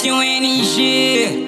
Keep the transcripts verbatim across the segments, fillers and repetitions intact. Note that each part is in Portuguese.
Funk um N G.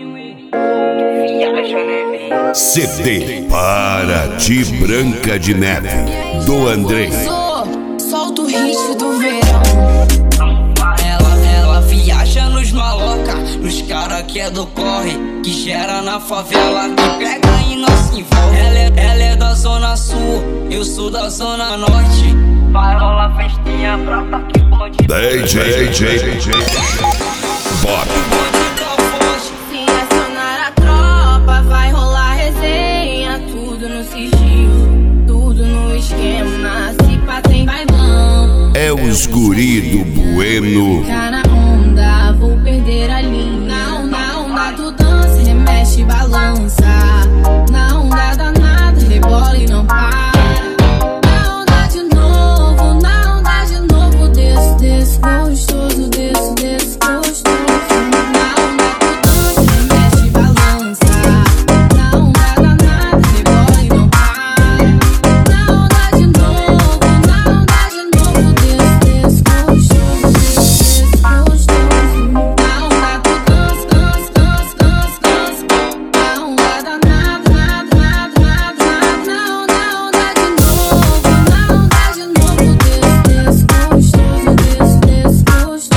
C D Para Ti Branca de Neve, do Andrei. Solta o hit do verão. Ela, ela viaja nos maloca, nos cara que é do corre, que gera na favela, que pega e não se envolve. Ela é, ela é da zona sul, eu sou da zona norte. Vai rolar festinha pra tá que pode. D J, D J, D J Bob. Se acionar a tropa, vai rolar resenha. Tudo no sigilo, tudo no esquema. Se pá tem bailão, É os guri do Bueno. ficar na onda, vou perder a linha. Na onda tu dança, remexe, balança. Na onda danada, rebola e não para. Na onda de novo, na onda de novo. Desço, desço, gostoso, desço, desço, gostoso. Na onda tu dança, remexe, balança. Na onda danada, rebola e não para. Na onda de novo, na onda de novo. Desço, desço, gostoso, desço, desço, gostoso. Na onda tu dança, dança, dança, dança, dança. Na onda danada, nada, nada, nada, nada. Na onda, onda de novo, na onda de novo. Desço, desço, gostoso, desço, desço, gostoso.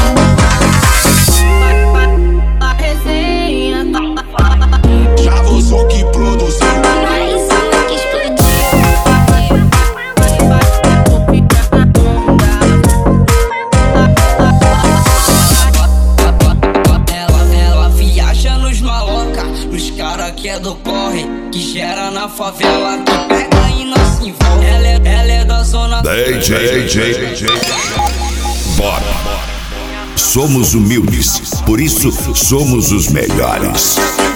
A resenha Já vou que produziu. Ela, ela viaja nos maloca, nos cara que é do corre, que gera na favela, que pega e não se envolve. Ela é, ela é da zona D J, D J, D J Bob. Somos humildes, por isso somos os melhores.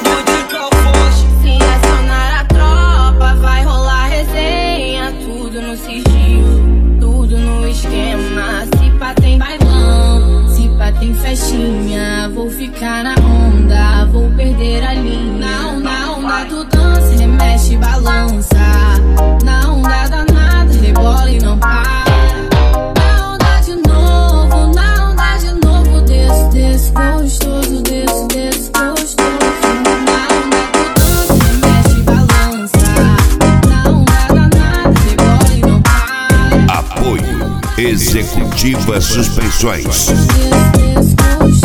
Se acionar a tropa, vai rolar resenha. Tudo no sigilo, tudo no esquema. Se pá tem bailão, se pá tem festinha. Vou ficar na onda, vou perder a linha. Na onda tu dança, remexe, balança. Na onda danada, rebola e não para. Na onda de novo, na onda de novo. Desço, desço, gostoso, desço, desço, gostoso. Na onda tu dança, remexe, balança. Na onda danada, rebola e não para. Apoio Executiva Suspensões. Desço, desço, gostoso.